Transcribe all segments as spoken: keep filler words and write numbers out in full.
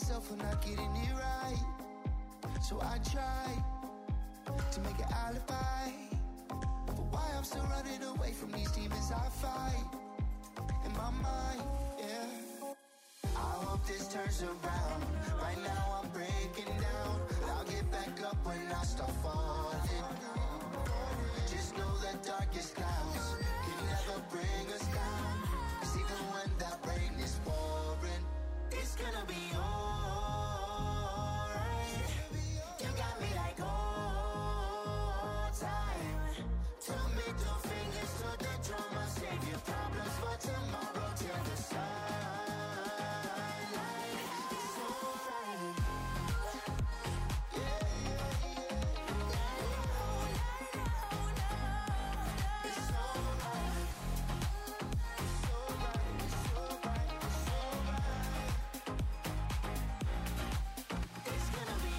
myself for not getting it right. So I try to make an alibi for why I'm still running away from these demons I fight in my mind, yeah. I hope this turns around. Right now I'm breaking down. I'll get back up when I start falling. Just know the darkest clouds can never bring us down. 'Cause even when that rain is pouring, it's gonna be alright. You got me like old time. Two middle fingers to the drum. I'll save your problems for tomorrow till the sunlight. It's alright. Yeah, yeah, yeah. It's alright. It's alright. It's alright. It's alright. It's gonna be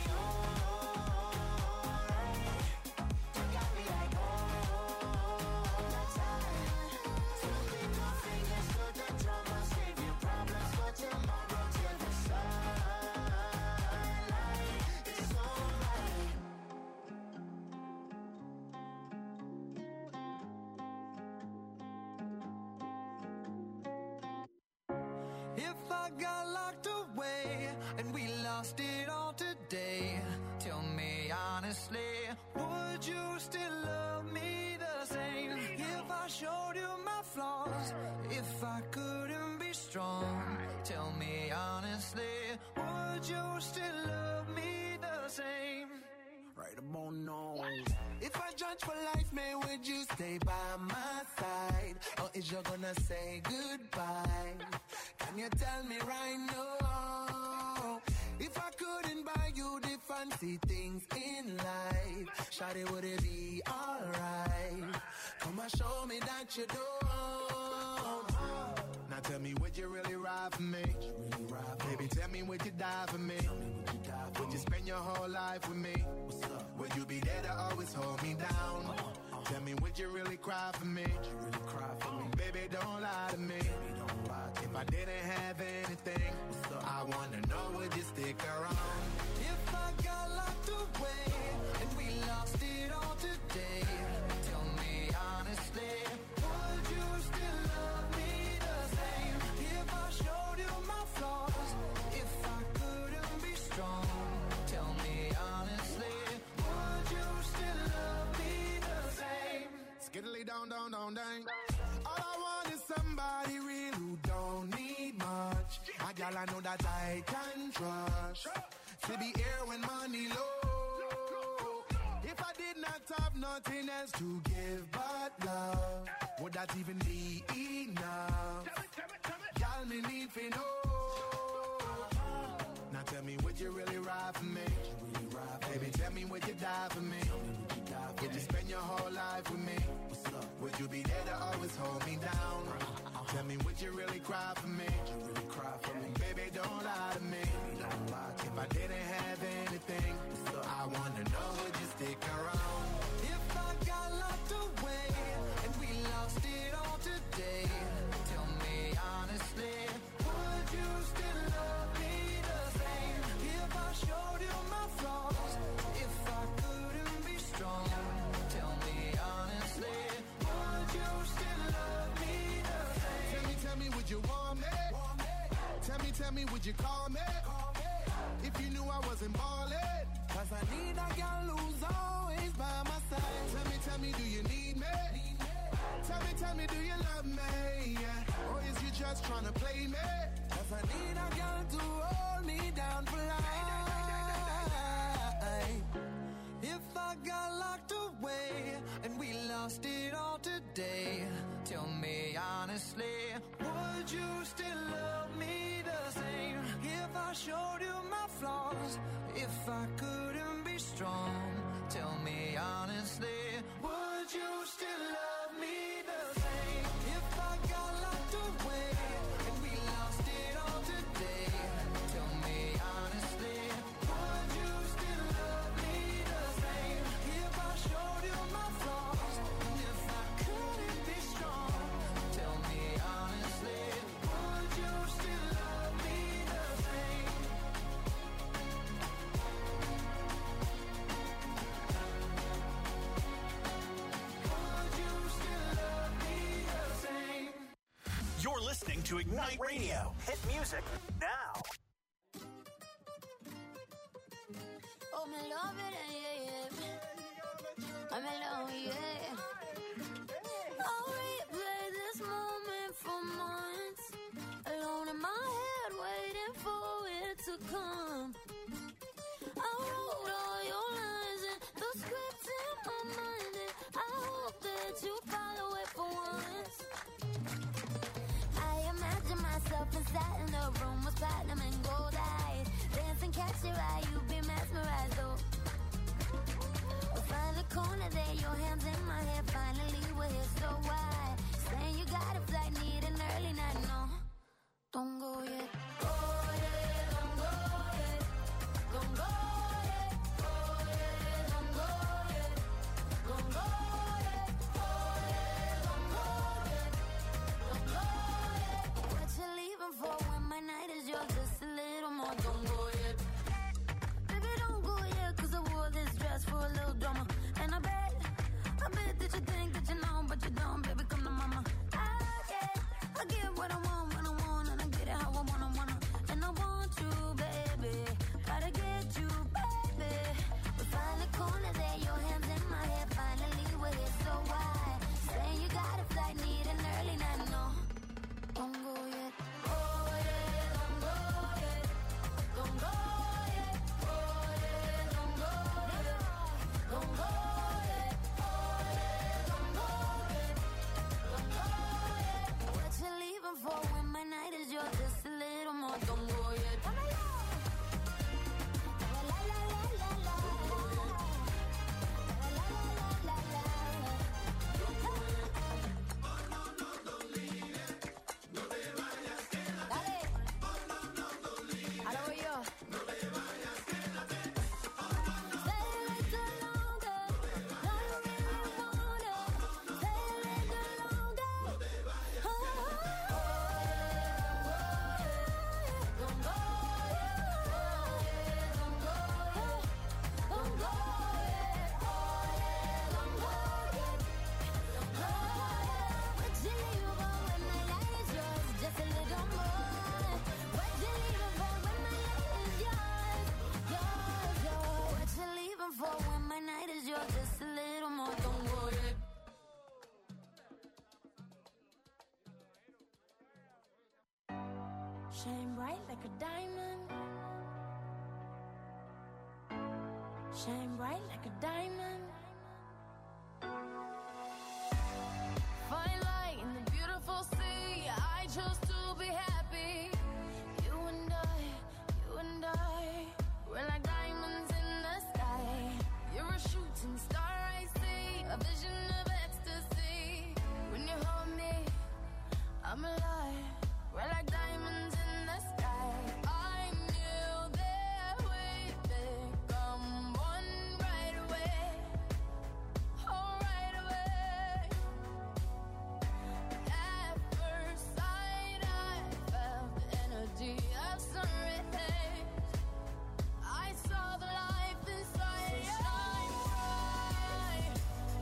alright. You got me like all the time. Two middle fingers to the drum. I'll save your problems for tomorrow till the sunlight. It's alright. If I got locked away and we lost it all today, tell me honestly, would you still love me the same? If I showed you my flaws, if I couldn't be strong, tell me honestly, would you still love me the same? Right about now. If I judge for life, man, would you stay by my side? Or is you gonna say goodbye? Can you tell me right now? If I couldn't buy you the fancy things in life, shawty, would it be alright? Come and show me that you don't. Now tell me, would you really ride for me? Really ride for Baby, tell me, would you die for me? me, would you die for Would you me? spend your whole life with me? What's up? Would you be there to always hold me down? Tell me, would you really cry for me? You really cry for me? Baby, don't lie to me. Baby, don't lie to If me. I didn't have anything, up? I wanna know, would you stick around? If I got locked away and we lost it all today, tell me honestly, would you still love me the same? If I showed you my flaws, if I couldn't be strong, tell me honestly, would you still love me the same? Skiddly down, down, down, down. All I want is somebody real who don't need much. A gal I know that I can trust. To be here when money low. If I did not have nothing else to give but love, would that even be enough? Gal, me need to know. Now tell me, would you really ride for me? Really ride for Baby, me? tell me, would you die for me? Would you die for Would you me? spend your whole life with me? What's up? Would you be there to always hold me down? Tell me, would you really cry for me? You really cry for me? Baby, don't lie to me. Don't lie to If me. I didn't have anything, I wanna know, would you stick around? If I got locked away and we lost it all today, tell me honestly, would you still love me the same? If I showed you my flaws, if I couldn't be strong, tell me honestly, would you still love me the same? Tell me, tell me, would you want me? Tell me, tell me, would you call me? If you knew I wasn't ballin'. Cause I need a girl who's always by my side. Tell me, tell me, do you need me? Tell me, tell me, do you love me? Yeah. Or is you just tryna play me? Cause I need a girl to hold me down for life. If I got locked away and we lost it all today, tell me honestly, would you still love me the same? If I showed you my flaws, if I couldn't be strong, tell me honestly, would you still love me the same? If I got locked away and we lost it all today, tell me honestly, would you still love me the same? If I showed you my flaws, and if I couldn't be strong, tell me honestly, would you still love me the same? listening to Ignite Radio. Hit music now. Oh, me love it, yeah, yeah. I'm alone, yeah. I'll replay this moment for months. Alone in my head, waiting for it to come. I wrote all your lines and the script in my mind, and I hope that you follow it for once. I imagine myself inside in the room with platinum and gold eyes. Dancing, catch your eye, you be mesmerized, though. We'll find the corner there, your hands in my hair. Finally, we're here, so why? Saying you got a flight, need an early night, no. Don't go yet. Go yet, don't go yet. Don't go yet. Go yet, don't go yet. Don't go yet. Go yet, don't go yet. Don't go yet. What you leaving for when my night is yours? Just a little more. Don't go yet. Baby, don't go yet, cause I wore this dress for a little drama. And I bet, I bet that you think that you know, but you don't. Baby, come to mama. I get, I get what I want when I want, and I get it how I wanna, wanna. And I want you, baby. Gotta get you, baby. We find the corner there, your hands in my hair. Finally, we're here, so why? Saying you got a flight, need an early night, no. Don't go yet. Go yet, don't go yet. Don't go yet. Go yet, don't go yet. Don't go yet. Go yet, don't go yet. Don't go yet. What you leaving for when my night is yours? Just a little more. Don't go yet. La la la la la. La la la la la. Dale. Ahora voy yo. Stay a little longer. No, you really wanna. Stay a little longer. Oh, don't go yet. Don't go yet. Don't go yet. Don't go yet. Don't go yet. What you leaving for when my light is yours? Just a little more. What you leaving for when my light is yours? Yours, yours. What you leaving for when my night is yours? Just a little more. Don't go yet. Shine bright like a diamond. Shine bright like a diamond. Find light in the beautiful sea. I chose to be happy. You and I, you and I, we're like diamonds in the sky. You're a shooting star, I see, a vision of ecstasy. When you hold me, I'm alive. We're like diamonds in the sky. I knew that we'd become one right away. Oh, right away. At first sight, I felt the energy of sun rays. I saw the life inside you. Shine bright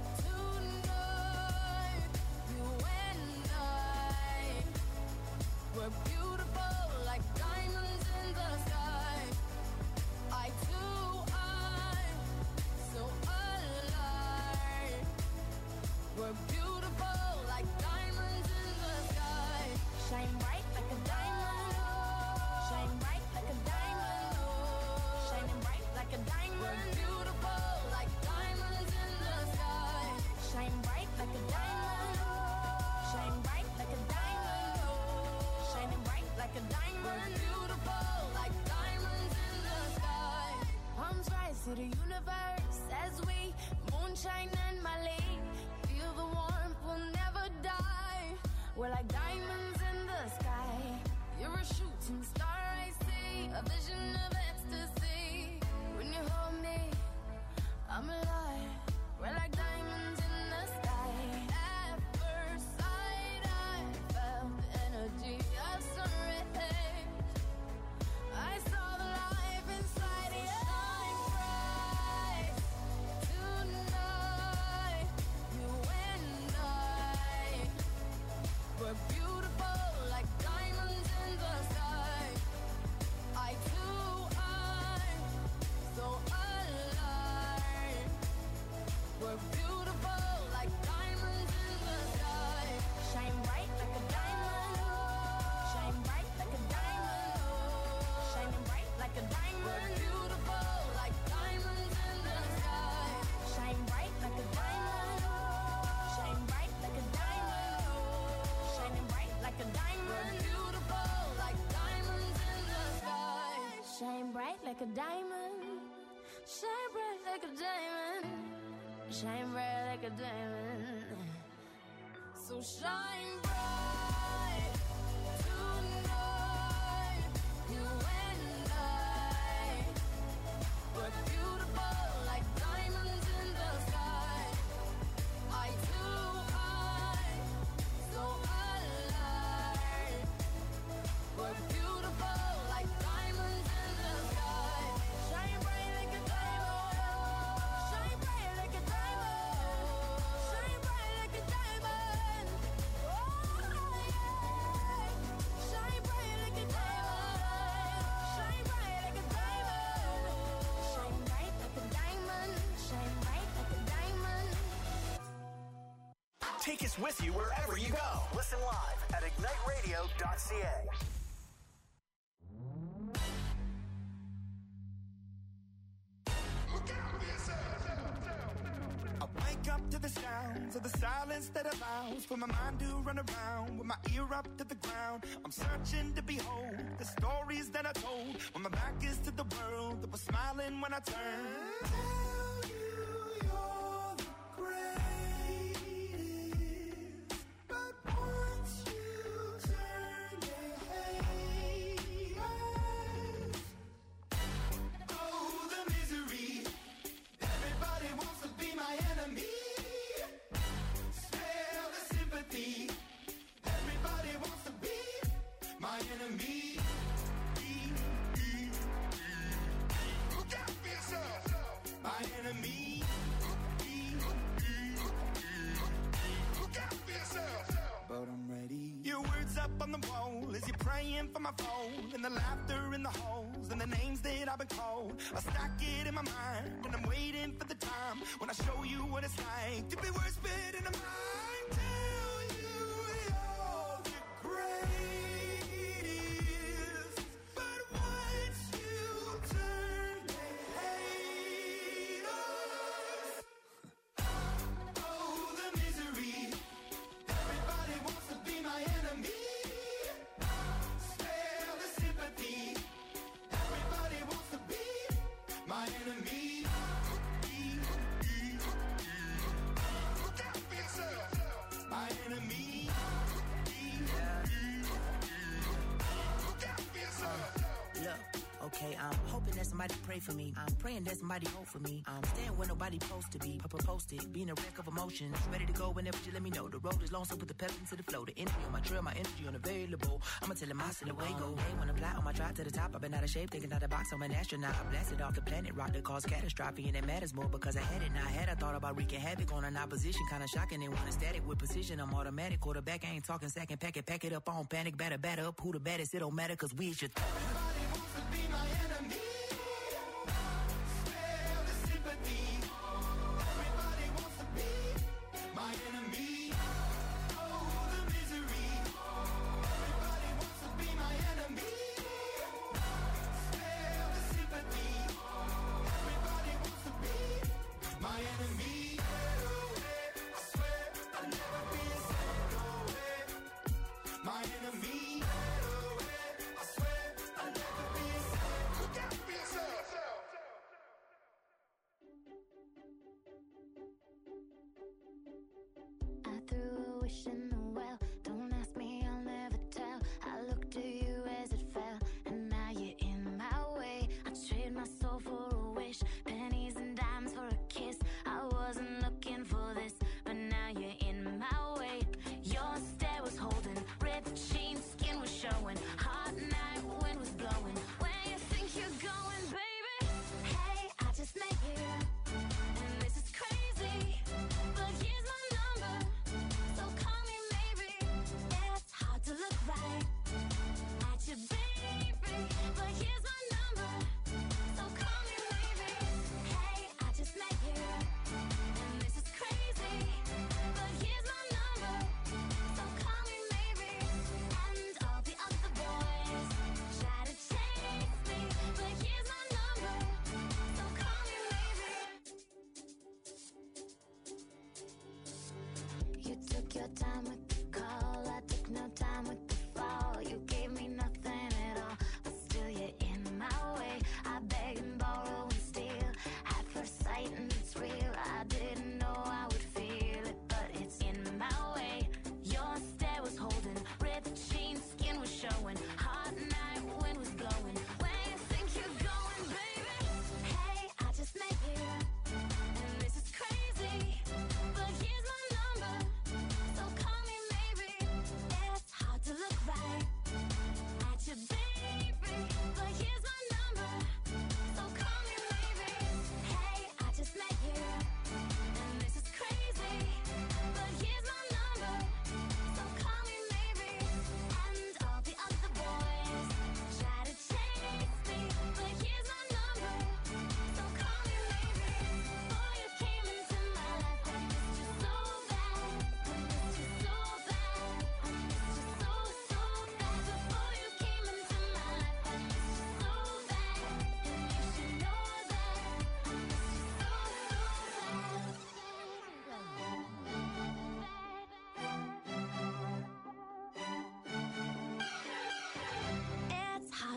tonight. You and I, we're beautiful like diamonds in the sky. I too, I'm so alive. We're beautiful like diamonds in the sky. Shine bright like a diamond. Shine bright like a diamond. Shining bright like a diamond. We're beautiful like diamonds in the sky. Shine bright like a diamond. Shine bright like a diamond. Shining bright like a diamond. We're beautiful like diamonds in the sky. Palms rise to the universe as we moonshine and Malay. Feel the warmth, we'll never die. We're like diamonds in the sky. You're a shooting star, I see, a vision of ecstasy. When you hold me, I'm alive. We're like diamonds in the sky. At first sight, I felt the energy of sun rays. I saw the life inside you. Shine bright tonight. You and I, we're beautiful like like a diamond, shine bright like a diamond, shine bright like a diamond. So shine bright tonight, you and I. We're beautiful like diamonds in the sky. Eye to eye, so alive. We're beautiful like diamonds in the sky. Shine bright like a diamond. Shine bright like a diamond. Shine bright like a diamond. Oh yeah. Shine bright like a diamond. Shine bright like a diamond. Shine bright like a diamond. Shine bright like a diamond. Take us with you wherever you go. Listen live at ignite radio dot c a. I wake up to the sounds of the silence that allows for my mind to run around with my ear up to the ground. I'm searching to behold the stories that I told when my back is to the world that was smiling when I turned. Tell you you're the greatest, but once you turn, they hate us. Oh, the misery. Everybody wants to be my enemy. Smell the sympathy. Everybody wants to be my enemy. Look out for yourself. My enemy. Look out for yourself. But I'm ready. Your words up on the wall as you're praying for my phone, and the laughter in the halls and the names that I've been called. I stack it in my mind and I'm waiting for the time when I show you what it's like to be worse fit in a mind. Tell you you're the greatest, but once you turn, they hate us. Oh, the misery. Everybody wants to be my enemy. Spare the sympathy. Everybody wants to be my enemy. Look out for yourself. My enemy. Look out for yourself. Look, okay, I'm hoping that somebody pray for me. I'm praying that somebody hope for me. I'm staying where nobody supposed to be. Papa posted, being a wreck of emotions. Ready to go whenever you let me know. The road is long, so put the pep into the flow. The energy on my trail, my energy unavailable. I'ma tell him I still away go. Hey, when I'm fly on my drive to the top, I've been out of shape, thinking out the box. I'm an astronaut. I blasted off the planet, rock that caused catastrophe, and it matters more because I had it. Now I had I thought about wreaking havoc on an opposition, kinda shocking. They want static with precision. I'm automatic, quarterback. I ain't talking second pack it, pack it up on panic, batter, batter up. Who the baddest? It don't matter, cause we should. Everybody wants to be my enemy. Spare the sympathy. Everybody wants to be my enemy. Oh, the misery. Everybody wants to be my enemy. Spare the sympathy. Everybody wants to be my enemy. I swear I'll never be the same. No way. My enemy. I swear I'll never be the same. Look out for yourself. I threw a wish in the well. Don't ask me, I'll never tell. I looked to you as it fell, and now you're in my way. I trade my soul for a wish, pennies and dimes for a kiss. I wasn't looking for this, but now you're in my way. Your stare was holding, ripped jeans, skin was showing. Hot night, wind was blowing. Where you think you're going, baby? Hey, I just met you, and this is crazy. But here's my number, so call me maybe. It's hard to look right at you, baby. But here's my number, so call me maybe. Hey, I just met you, and this is crazy. But here's my number, so call me maybe. And all the other boys try to chase me, but here's my number, so call me maybe. You took your time with the call, I took no time with the fall. You gave me nothing at all, but still you're in my way. I beg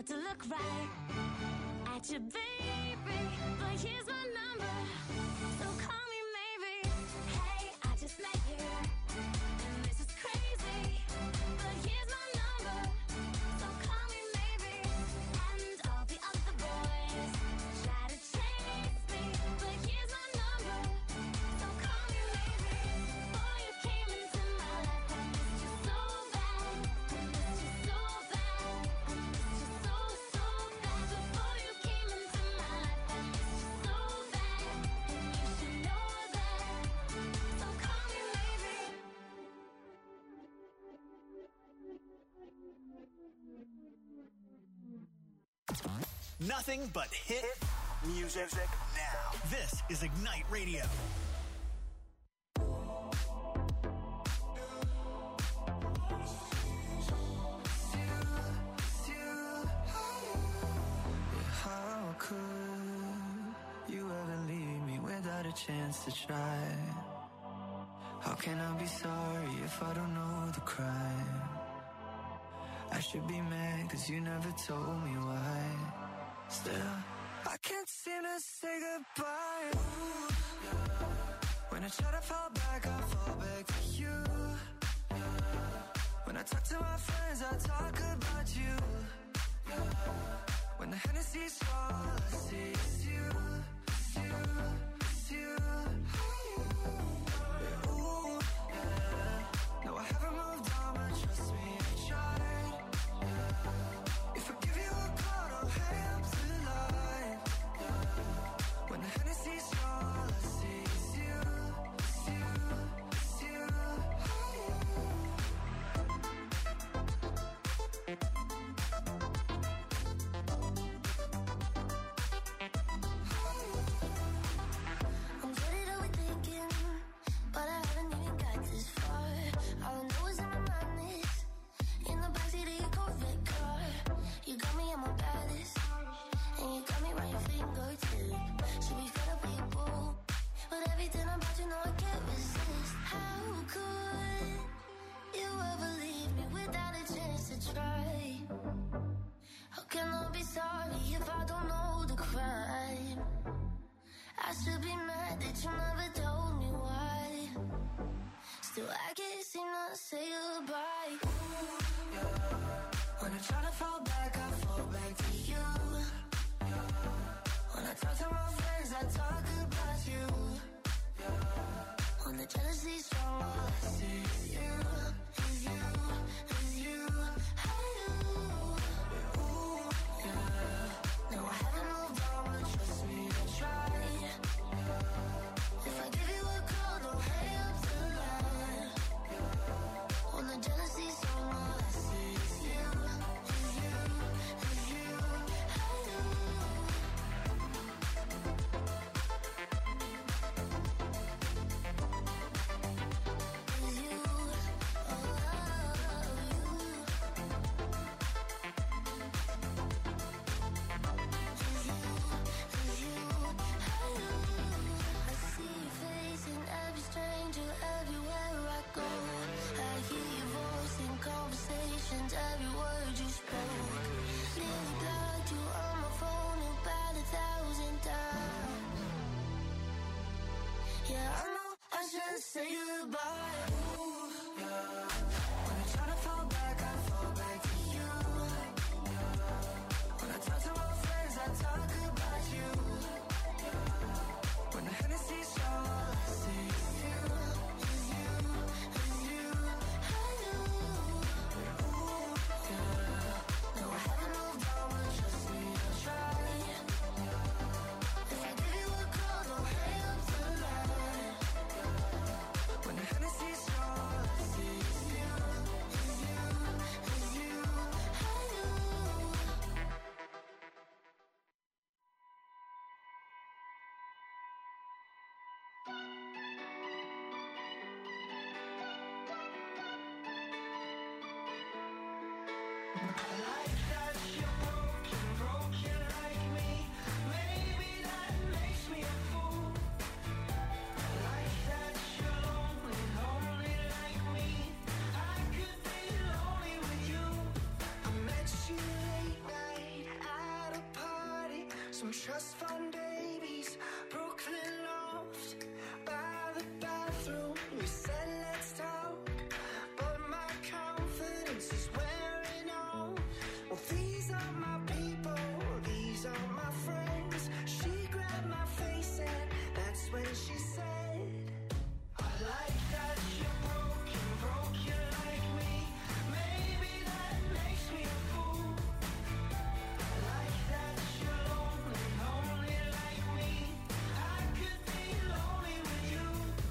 not to look right at you, baby, but here's my number, so call me maybe. Hey, I just met you, and this is crazy, but here's my number, so call me maybe. And all the other boys try to chase me, but here's my number, so call me maybe. Before you came into my life, I missed you so bad, I missed you so bad, I missed you so, so bad. Before you came into my life, I missed you so bad, and you should know that, so call me maybe. Nothing but hit music now. This is Ignite Radio. How could you ever leave me without a chance to try? How can I be sorry if I don't know the crime? I should be mad cause you never told me why. Still, I can't seem to say goodbye. Ooh, yeah. When I try to fall back, I fall back to you. Yeah. When I talk to my friends, I talk about you. Yeah. When the Hennessy's all I see is you, it's you, it's you. Yeah, ooh, yeah. No, I haven't moved on, but trust me, I tried. Yeah. If I give you a call, don't hang up the line. Yeah. When the Hennessy's all I see is you, it's you, it's you. I'm jaded overthinking, but I haven't even got this far. All I know is in my mind is in the backseat of your Corvette car. You got me at my baddest, and you got me right your fingertip. Should be fed up with you, boo, but everything about you know I can't resist. How could you ever leave me without a chance to try? How can I be sorry if I don't know the crime? I should be mad that you never told me why. Still, I can't seem to say goodbye. Ooh, yeah. When I try to fall back, I fall back to you. Yeah. When I talk to my friends, I talk about you. Yeah. When the jealousy's strong, all I see is you, is you, is you. Yeah, ooh, yeah. No, I haven't moved on, but trust me, I tried. If I give you a call, don't hang up the line. When the jealousy's strong, all I see is you, is you, is you. Is you, I see your face in every stranger, everywhere I go. I hear your voice in conversations, every word you spoke. Nearly blocked you on my phone about a thousand times. Yeah, I know I should say goodbye. Ooh, yeah. When I try to fall back, I fall back to you. Yeah. When I talk to my friends, I talk about you. Yeah. When the Hennessy's all I see is you, is you, is you. Yeah, ooh, yeah. No, I haven't moved on, but trust me, I tried. If I give you a call, don't hang up the line. When the Hennessy's all I see is you, is you, is you. I met you late night some trust fund babies, Brooklyn loft, by the bathroom. We said let's talk, but my confidence is wearing off. Well, these are my people, these are my friends. She grabbed my face and that's when she said, I like that you're broken, broken like me. Maybe that makes me a fool. I like that you're lonely, lonely like me. I could be lonely with you.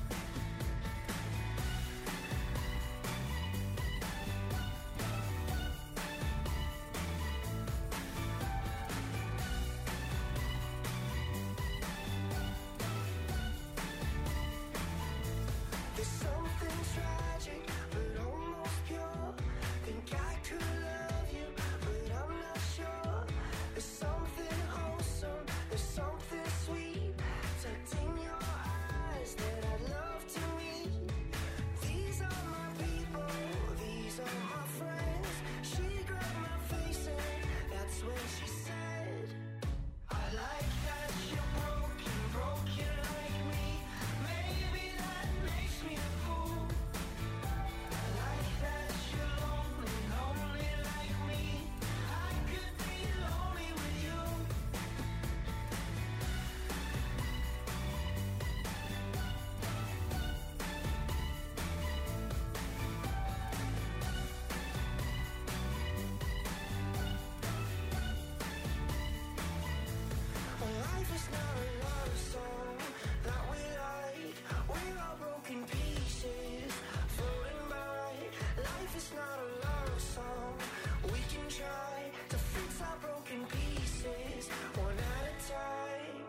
There's something tragic, but almost pure. Think I could love you, but I'm not sure. There's something wholesome, there's something sweet tucked in your eyes that I'd love to meet. These are my people, these are my friends. She grabbed my face and that's when she said, I like that you're broken, broken like me. Maybe that makes me a fool. I like that you're lonely, lonely like me. I could be lonely with you. Life is not a love song that we like. We're all broken pieces floating by. Life is not a love song. We can try to fix our broken pieces one at a time.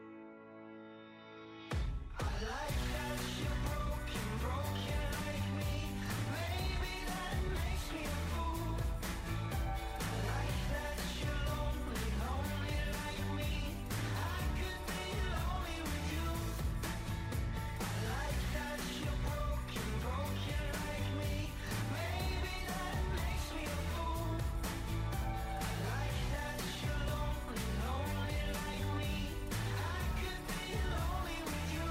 I like that you're broken, broken like me. Maybe that makes me a fool. I like that you're lonely, lonely like me. I could be lonely with you. I like that you're broken, broken like me. Maybe that makes me a fool. I like that you're lonely, lonely like me. I could be lonely with you.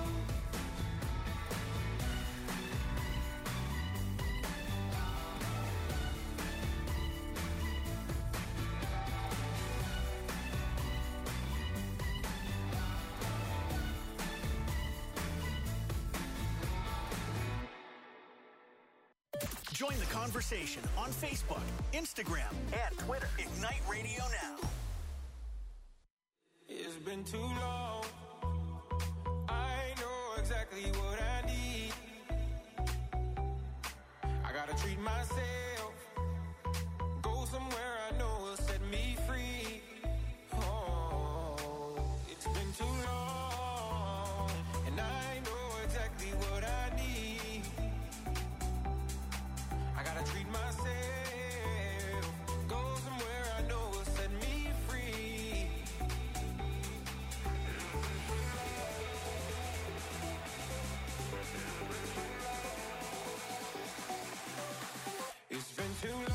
Join the conversation on Facebook, Instagram, and Twitter. Ignite Radio Now. It's been too long. I know exactly what I need. I gotta treat myself. Go somewhere I know will set me free. Oh, it's been too long. And I know exactly what I need. I gotta treat myself. Go somewhere I know will set me free. It's been too long.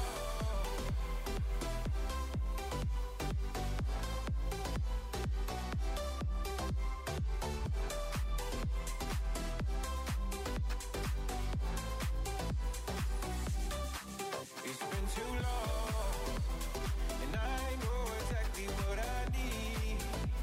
It's been too long, and I know exactly what I need.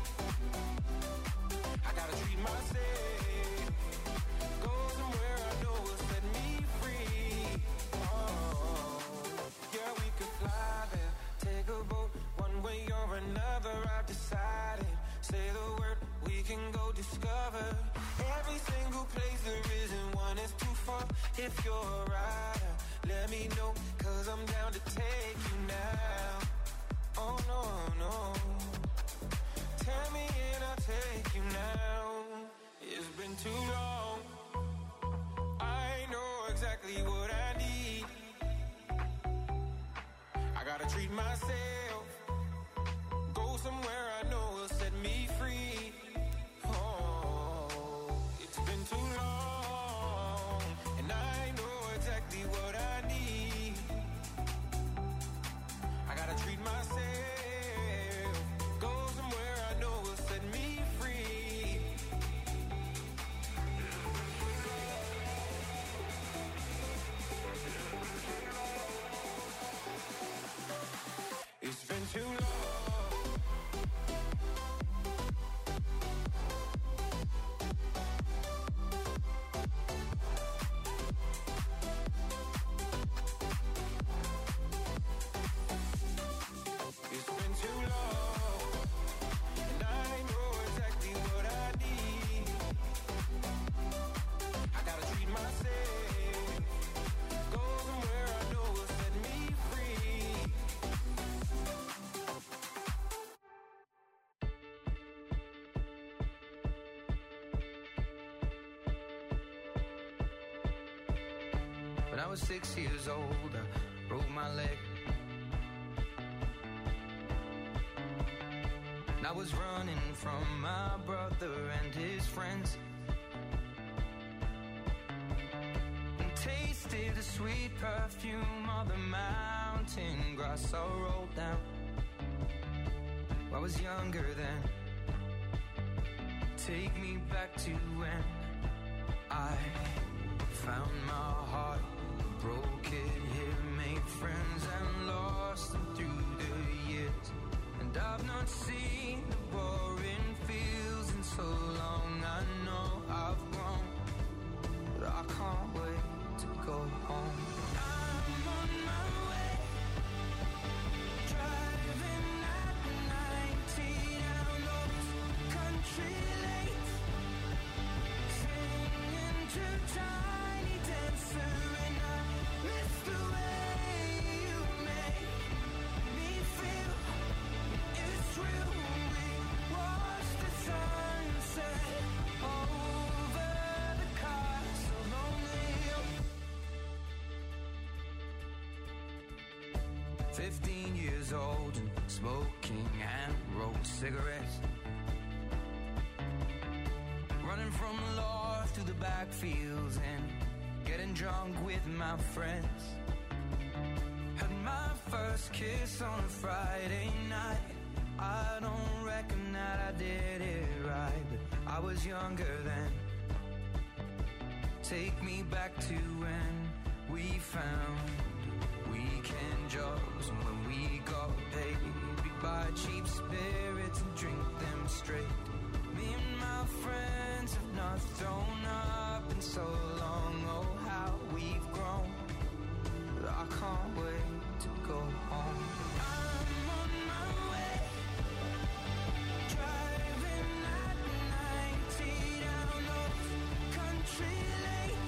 I gotta treat myself. Go somewhere I know will set me free. Oh, yeah, we could fly there, take a boat, one way or another. I've decided. Say the word, we can go discover every single place there isn't one is too far. If you're a rider, let me know, cause I'm down to take you now. Oh no, no. Tell me and I'll take you now. It's been too long. I know exactly what I need. I gotta treat myself. Go somewhere I know will set me free. Oh, it's been too long, and I know exactly what I need. I gotta treat myself. Go somewhere I know When I was six years old, I broke my leg. And I was running from my brother and his friends, and tasted the sweet perfume of the mountain grass I rolled down. I was younger then. Take me back to when I found my heart, broke it here, made friends and lost them through the years. And I've not seen the boring fields in so long. I know I've grown, but I can't wait to go home. I'm on my way, driving at ninety down those country lanes, singing to Tiny Dancer, and I miss the way you make me feel. It's real. We watch the sunset over the castle O'Neill. Fifteen years old and smoking and rolled cigarettes, running from the law through the backfields and getting drunk with my friends. Had my first kiss on a Friday night. I don't reckon that I did it right, but I was younger then. Take me back to when we found weekend jobs, and when we got paid, we'd buy cheap spirits and drink them straight. Me and my friends have not thrown up in so long. Oh, how we've grown, but I can't wait to go home. I'm on my way, driving at ninety down those country lanes,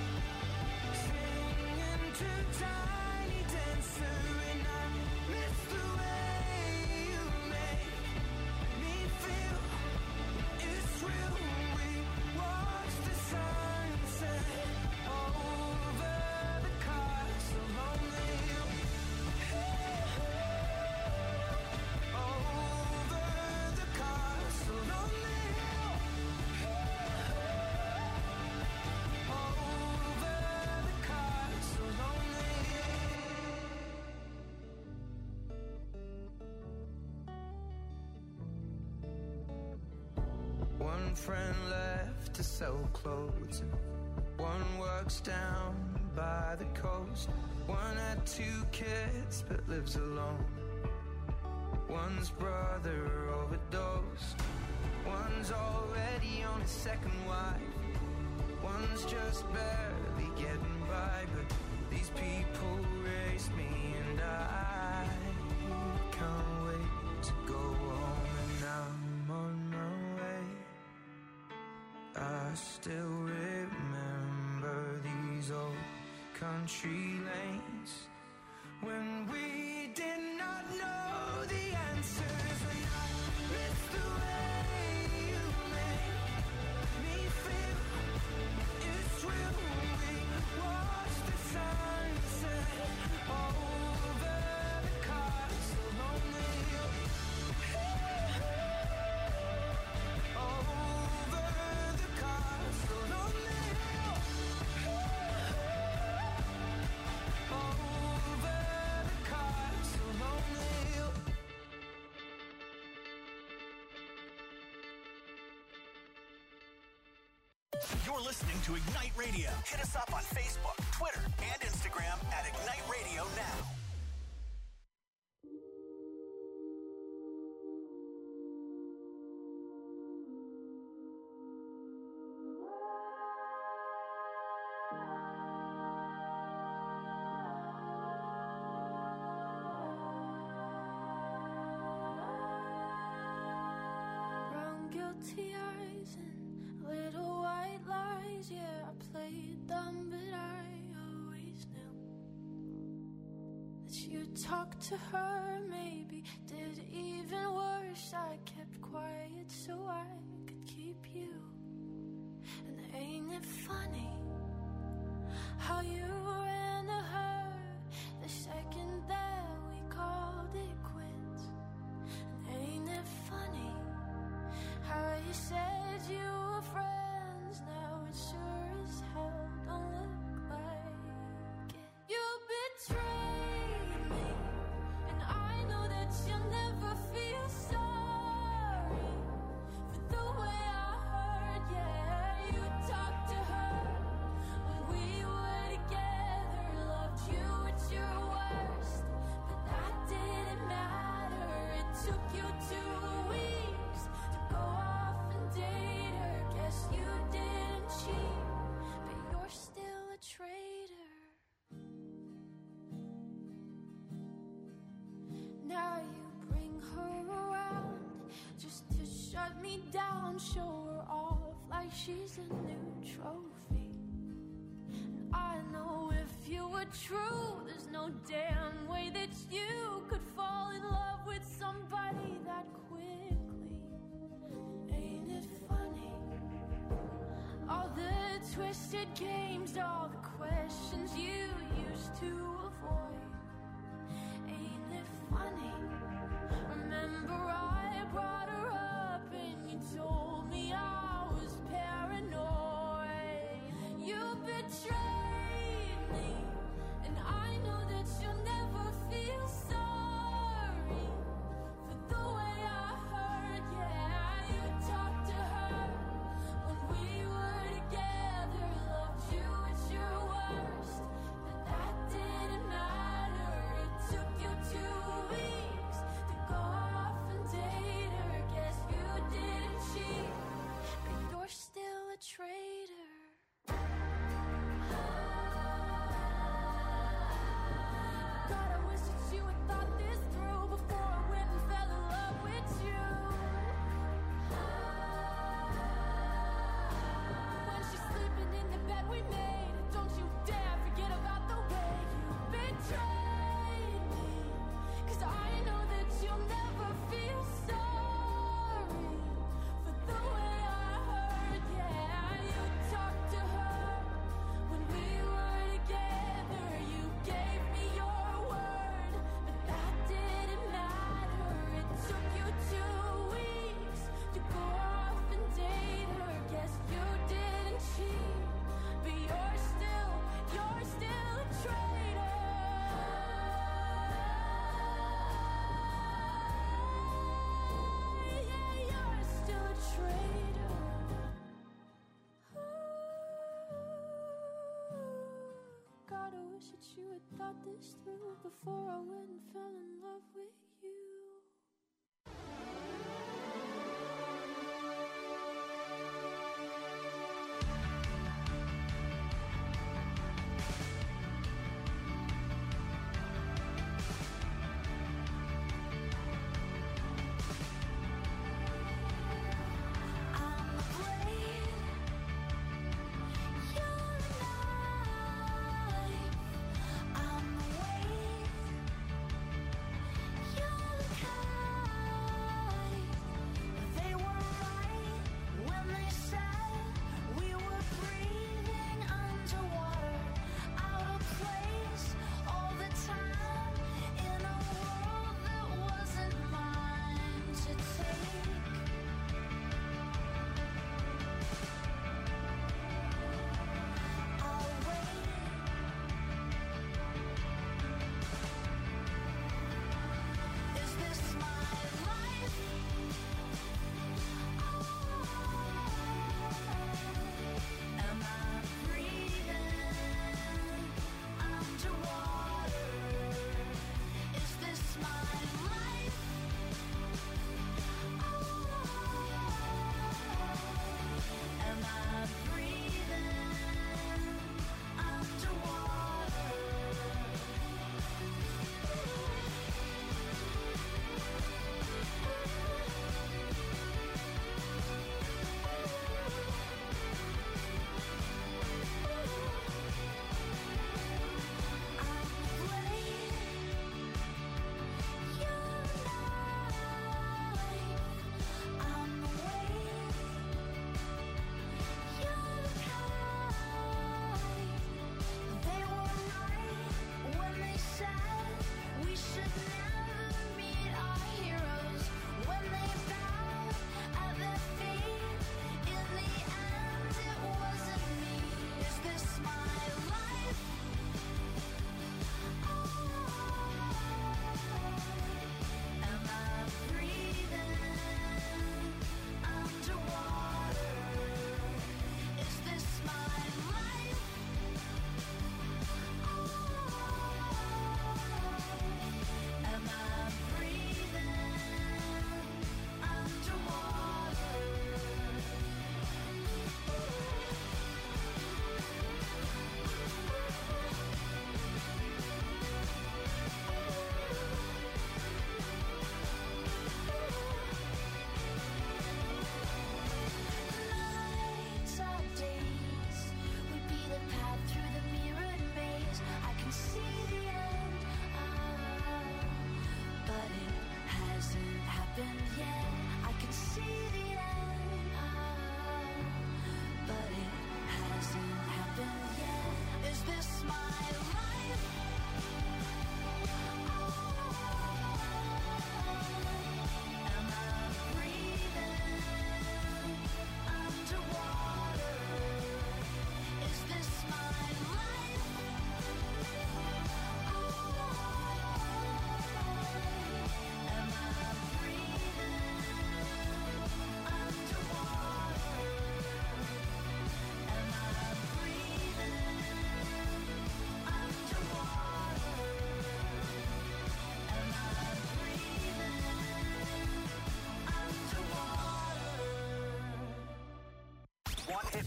singing to Tiny Dancer, and I miss the way you make me feel. It's real. We watch the sunset over the castle O'Neill. Over the castle O'Neill. Over the castle O'Neill. One friend left to sell clothes, and one works down by the coast. One had two kids but lives alone. One's brother overdosed. One's already on his second wife. One's just barely getting by, but these people raised me, and I can't wait to go home. And I'm on my way. I still remember these old country lanes when we did not know the answers. And I miss the way you make me feel. It's real. We watch the sunset over the castle O'Neill. Over the castle O'Neill. Over the castle O'Neill. You're listening to Ignite Radio. Hit us up on Facebook, Twitter, and Instagram at Ignite Radio Now. Brown guilty eyes and little white lies. Yeah, I played dumb, but I always knew that you'd talk to her. Maybe did even worse. I kept quiet so I could keep you. And ain't it funny how you me down, show her off like she's a new trophy. And I know if you were true, there's no damn way that you could fall in love with somebody that quickly. Ain't it funny? All the twisted games, all the questions you used to avoid. Ain't it funny? Remember I brought her up and you told me I was paranoid. You betrayed me, and I know that you'll never feel sorry for the way I hurt. Yeah, you talked to her when we were together, loved you at your worst, but that didn't matter. It took you two weeks to go off and date her. Guess you didn't cheat, but you're still a traitor. God, I wish that you had thought this through before I went and fell in love with you. When she's sleeping in the bed we made, don't you dare forget about the way you betrayed me. 'Cause I know that you'll never feel sorry for the way I hurt. Yeah, you talked to her when we were together. You gave me your word, but that didn't matter. It took you two weeks to go off and date her. Guess you didn't cheat, but you're still, you're still a traitor. Yeah, you're still a traitor. God, I wish that you had thought this through before I went and fell in love with you. I'm afraid you're alive. I'm the weight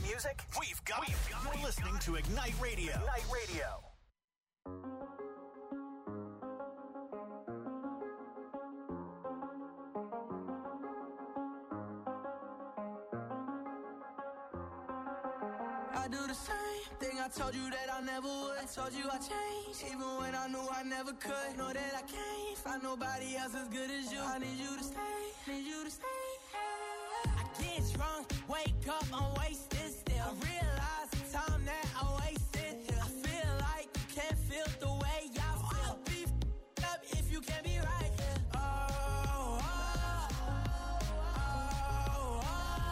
music, we've got it. You're listening to Ignite Radio. Ignite Radio. I do the same thing I told you that I never would. I told you I changed, even when I knew I never could. Know that I can't find nobody else as good as you. I need you to stay, need you to stay. I get drunk, wake up, I'm wasted still. I realize the time that I wasted here. I feel like you can't feel the way y'all feel. I'll be f***ed up if you can't be right here. Oh, oh, oh, oh,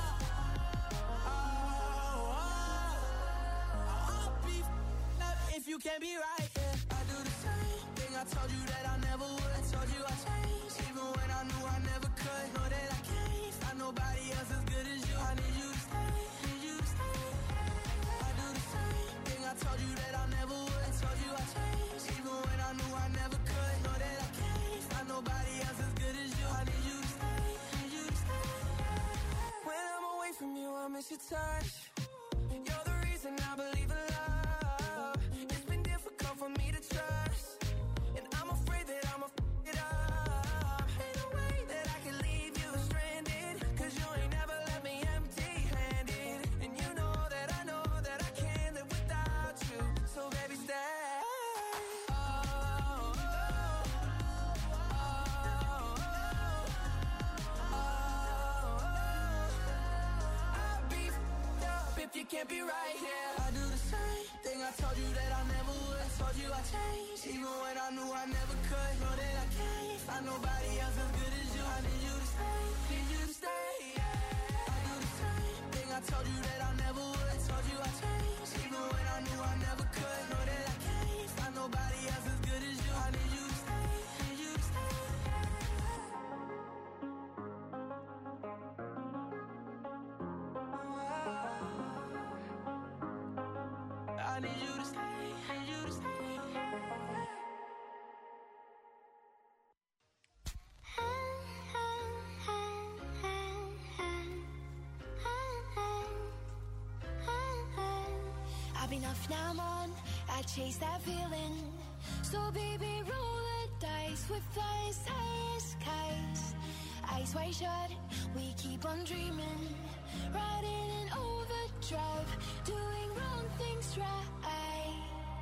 oh, oh. I'll be f***ed up if you can't be right here. I do the same thing I told you that I never would. I told you I changed, even when I knew I never could. Know that I can't find nobody else as good as you. I need you to stay, need you to stay. I do the same thing I told you that I never would. I told you I changed, even when I knew I never could. Know that I can't find nobody else as good as you. I need you to stay, need you to stay. When I'm away from you, I miss your touch. You're the reason I believe in love. It's been difficult for me to trust, and I'm afraid that I'ma f*** it up. Ain't no way that I can leave you stranded, cause you ain't never left me empty-handed. And you know that I know that I can't live without you. So baby, stay. Oh, oh, oh, oh, oh. I'll be f***ed up if you can't be right here. I do the same thing I told you that I never would. I told you I changed, even when I knew I never could. Know that I can't find nobody else as good as you. I need you to stay, need you to stay. I do the same thing I told you that I never would. I told you I changed, even when I knew I never could. Know that I can't find nobody else as good as you. I need you to stay, need you to stay. I need you to stay, need you to stay. I've been off, now I'm on. I chase that feeling. So baby, roll the dice with flying skies. Eyes wide shut, we keep on dreaming. Riding in overdrive, doing wrong things right.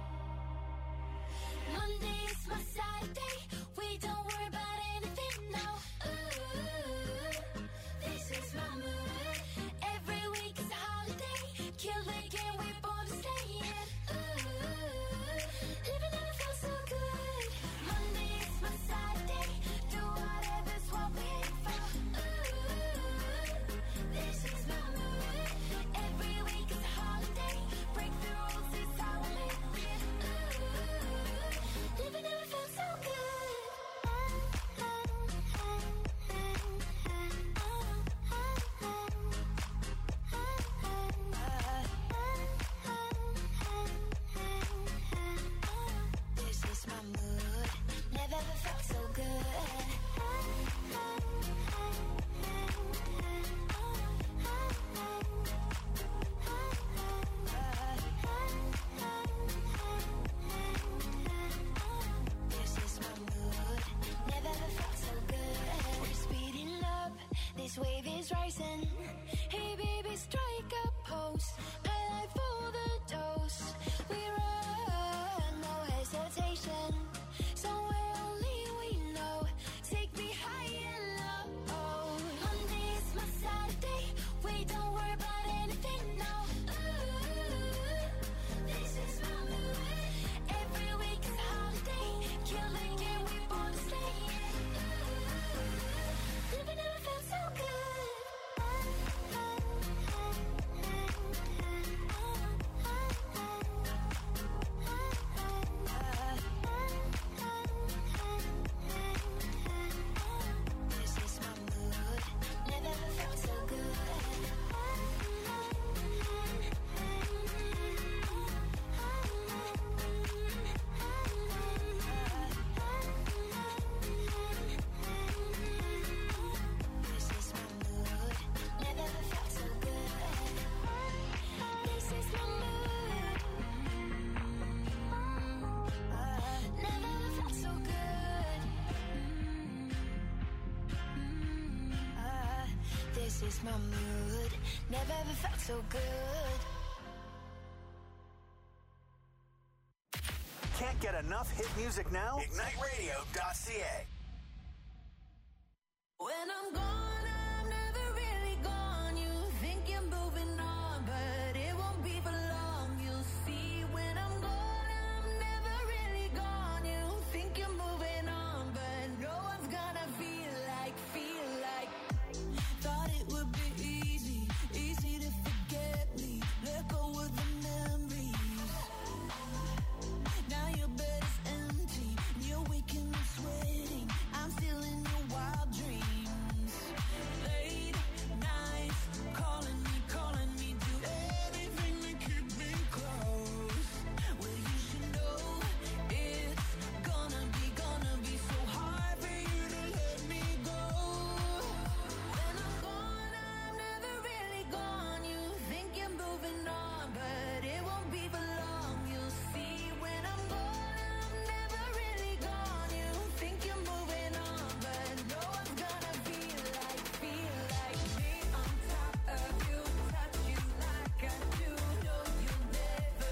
Monday's my Saturday, we don't worry about anything now. Ooh, this is my mood. Every week is a holiday, kill the game, we're born to stay in. Ooh, living never felt so good. Monday is my Saturday, do whatever's what we aim for. Ooh, this is my mood. Every week is a holiday, break the rules, it's how we this is my mood. Never ever felt so good. Can't get enough hit music now? Ignite Radio dot C A. When I'm gone, I'm never really gone. You think you're moving on, but it won't be for long. You'll see when I'm gone, I'm never really gone. You think you're moving on, but no one's gonna feel like, feel like. Thought it would be easy, easy to forget me. Let go of the memories. Now your bed is empty, and you're waking up sweating. I'm still in your wild dreams. Late nights, calling me, calling me, do anything to keep me close. Well, you should know it's gonna be, gonna be so hard for you to let me go. When I'm gone, I'm never really gone. You think you're moving on, but it won't be for long. You'll see when I'm gone, I'm never really gone. You think you're moving on, but no one's gonna feel like, feel like me on top of you, touch you like I do. No, you'll never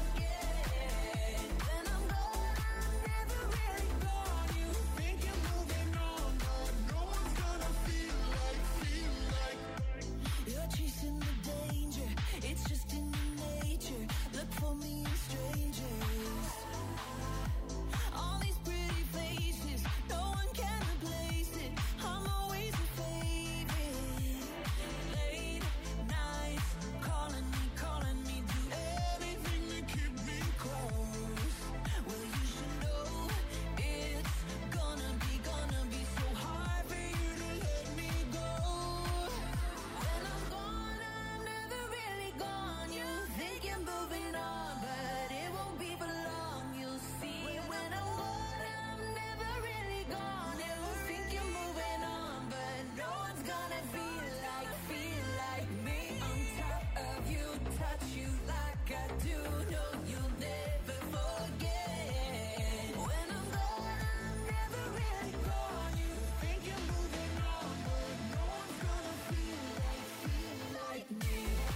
forget. When I'm gone, I'm never really gone. You think you're moving on, but no one's gonna feel like, feel like. You're chasing the danger, it's just in your nature. Look for me in strangers. All these pretty faces, no one can replace it. I'm always a favorite. Late nights, calling me, calling me, do anything to keep me close. Well, you should know it's gonna be, gonna be so hard for you to let me go. When I'm gone, I'm never really gone. You think you're moving on, but it won't be for long. You'll see when I'm gone, I'm never really gone. You think you're moving on, but no one's gonna feel like, feel like me on top of you, touch you like I do. No, you'll never forget. When I'm gone, I'm never really gone. You think you're moving on, but no one's gonna feel like, feel like me.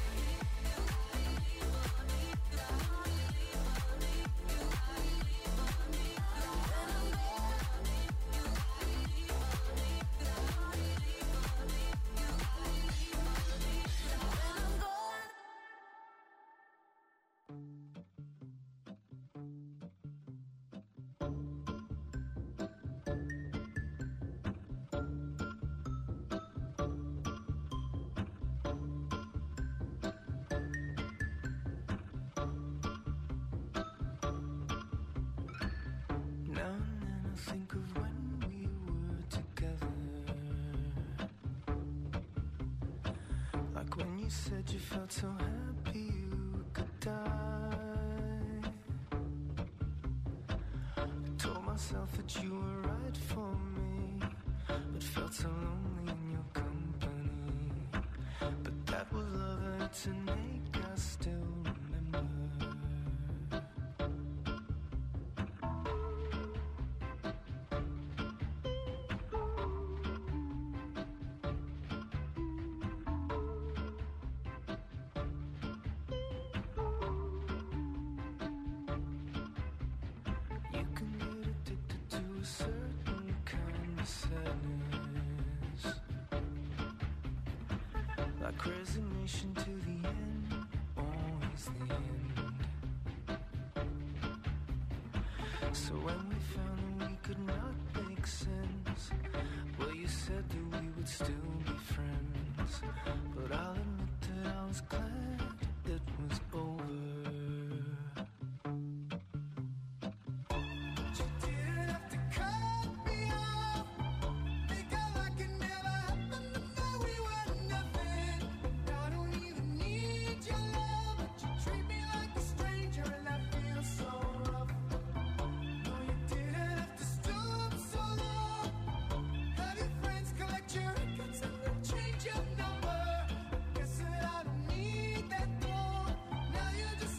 Now and then I think of when we were together. Like when you said you felt so happy you could die. I told myself that you were right for me, but felt so lonely in your company. But that was love and it's an ache I still remember. You can get addicted to a certain kind of sadness, like resignation to the end, always the end. So when we found that we could not make sense, well, you said that we would still be friends. But I'll admit that I was glad it was over. You didn't have to cut me off. Think like it never happened to know we were nothing. I don't even need your love, but you treat me like a stranger and that feels so rough. No, you didn't have to stoop so low. Have your friends collect your records and then change your number. Guess that I don't need that though. Now you're just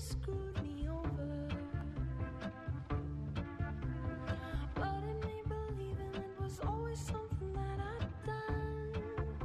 screwed me over. But in me believing it was always something that I'd done.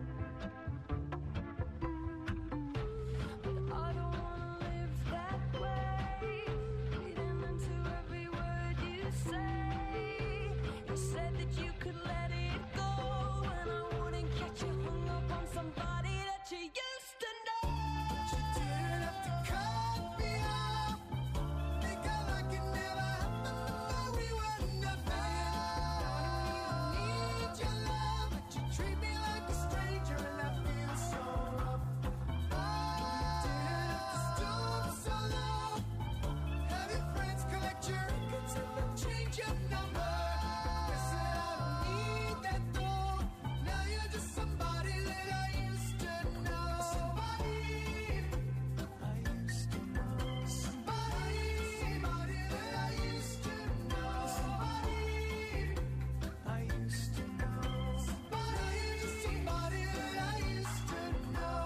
But I don't wanna live that way, reading into every word you say. You said that you could let it go, and I wouldn't catch you hung up on somebody that you used to know. You didn't have to cut me off. Think I like it never happened before we were nothing. I don't even need your love, but you treat me like a stranger, and I feel so rough. Oh, you didn't have to stoop so low. Have your friends collect your records and then change your number. Guess that I don't need that though. Now you're just somebody that I used to know. Somebody I used to know. Somebody, somebody that I used to know. Somebody I used to know. Somebody, just somebody that I used to know.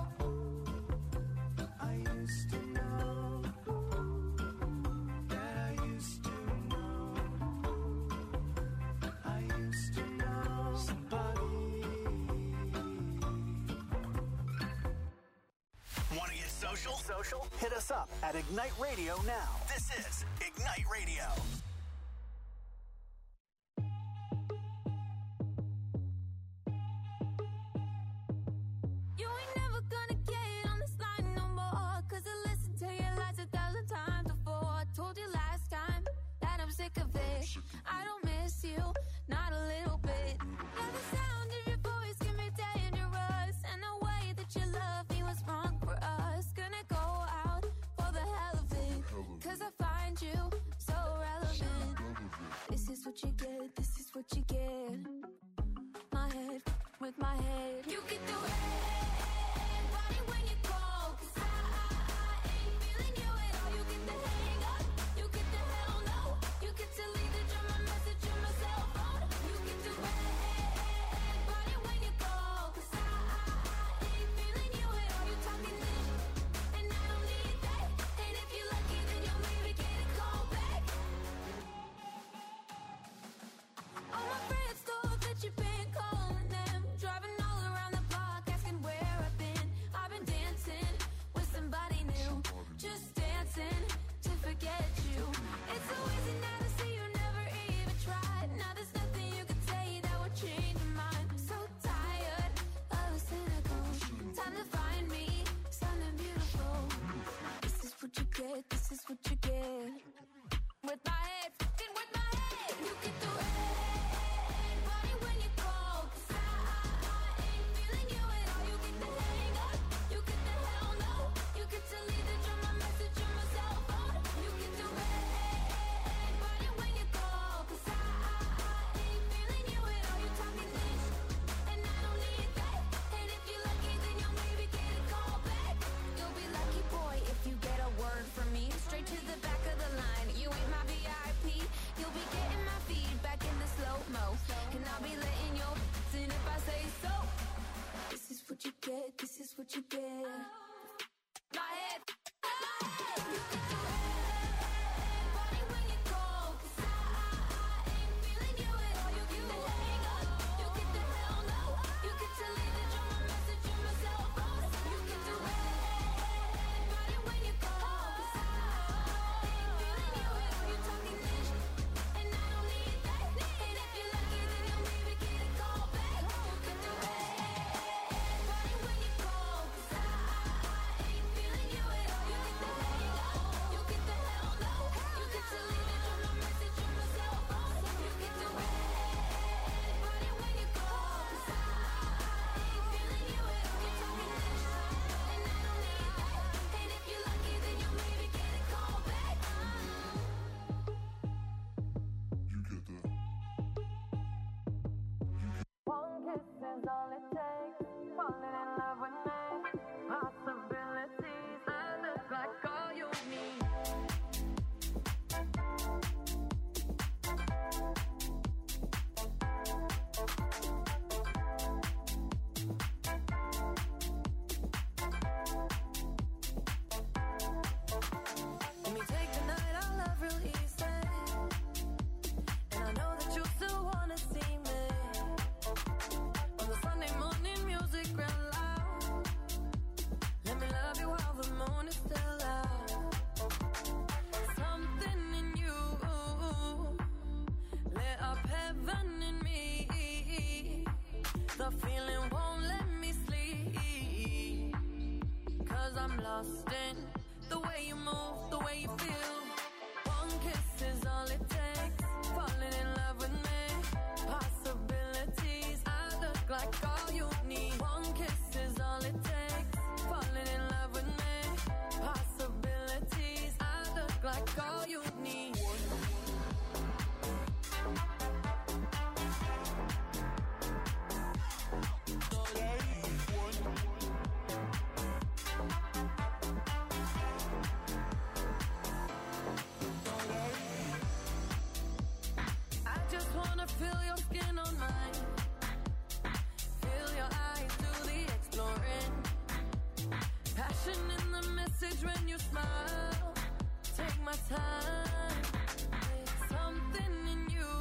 I used to know. That I used to know. I used to know somebody. Want to get social? Social? Hit us up at Ignite Radio now. This is Ignite Radio. You ain't never gonna get on this line no more, 'cause I listened to your lies a thousand times before. I told you last time that I'm sick of it. I don't miss you, not a little bit. Yeah, the sound of your voice can be dangerous, and the way that you love me was wrong for us. Gonna go out for the hell of it, 'cause I find you so relevant. This is what you get, this is what you get. My head with my head. You get the red body when you call, 'cause I, I, I ain't feeling you at all. You get the hang up, you get the hell no. You get to leave the drum, my message on my cell phone. You get the red body when you call, 'cause I, I, I ain't feeling you at all. You talking this, and I don't need that. And if you're lucky, then you'll maybe get a call back. All my friends thought that you've been calling them, driving all around the block, asking where I've been. I've been dancing with somebody new, just dancing to forget you. It's so easy now to see you never even tried. Now there's nothing you can say that would change your mind. So tired of the cynical. Time to find me something beautiful. This is what you get, this is what you get. With my head, fucking with my head. You get the red body when you call, 'cause I, I, I ain't feeling you at all. You get the hang up, you get the hell no. You get to leave the drum, my message on my cell phone. You get the red body when you call, 'cause I, I, I ain't feeling you at all. You talking this, and I don't need that. And if you're lucky, then you'll maybe get a call back. You'll be lucky, boy, if you get a word from me. Straight to the back of the line. You ain't my V I P. You'll be getting my feedback in the slow-mo, and I'll be letting your in if I say so. This is what you get, this is what you get. My head, my head. You get the red body when you call, 'cause I, I, I ain't feeling you at all. You get the hang up, you get the hell no. You get to leave the drum, my message on my cell phone. You get the red body when you call, 'cause I, I ain't feeling you at all. You talking this, and I don't need that. And if you're lucky, then you'll maybe get a call back. You get the red body when you call, 'cause I, I ain't feeling you at all. You get the hang up, you get the hell no. You get to leave the drum, my message on my cell phone. You get the red body when you call, 'cause I, I ain't feeling you at all. You talking this, and I don't need that. And if you're lucky, then you'll maybe get a call back. One kiss is all it takes. Falling in love with me. Possibilities that look like all you need. 'cause I'm lost in the way you move, the way you feel. One kiss is all it takes, falling in love with me. Possibilities, I look like all you need. One kiss is all it takes, falling in love with me. Possibilities, I look like all you need. Feel your skin on mine. Feel your eyes do the exploring. Passion in the message when you smile. Take my time. Something in you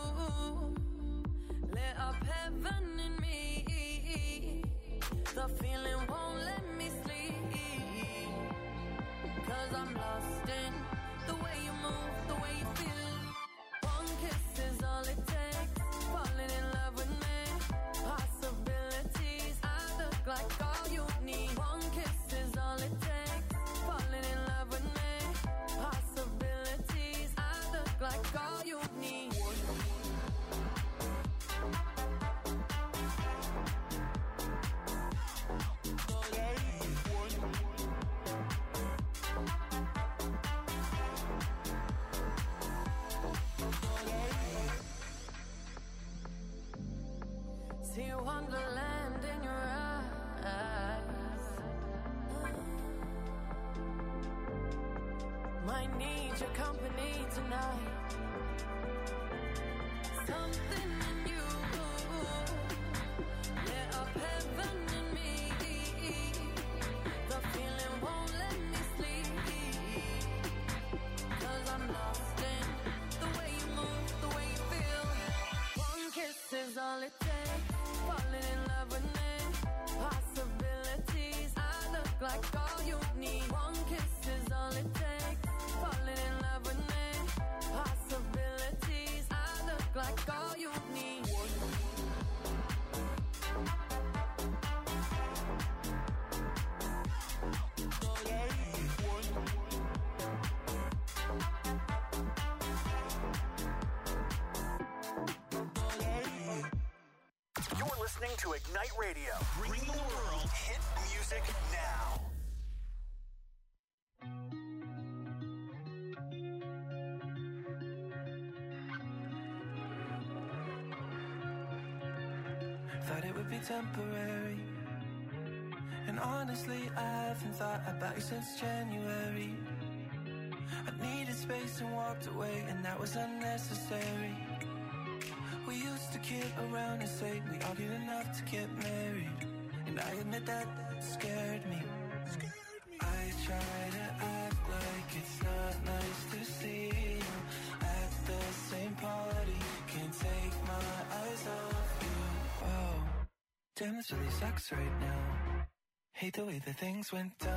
lit up heaven in me. The feeling won't let me sleep. 'Cause I'm lost in the way you move, the way you feel. One kiss is all it takes, falling in love with me. Possibilities, I look like all you need. One kiss is all it takes, falling in love with me. Possibilities, I look like all you need. See wonderland in your eyes. Might need your company tonight. Something in you lit up heaven in me. The feeling won't let me sleep. 'Cause I'm lost in the way you move, the way you feel. One kiss is all it takes, falling in love with me. Possibilities, I look like all you need. One kiss is all it takes, falling in love with me. Possibilities, I look like all you need. You're listening to Ignite Radio, bringing the world hit music now. Thought it would be temporary, and honestly I haven't thought about you since January. I needed space and walked away, and that was unnecessary. We used to kid around and say we argued enough to get married, and I admit that scared me. I try to act like it's not nice to see you at the same party. Can't take my eyes off you. Oh, damn, this really sucks right now. Hate the way that things went down.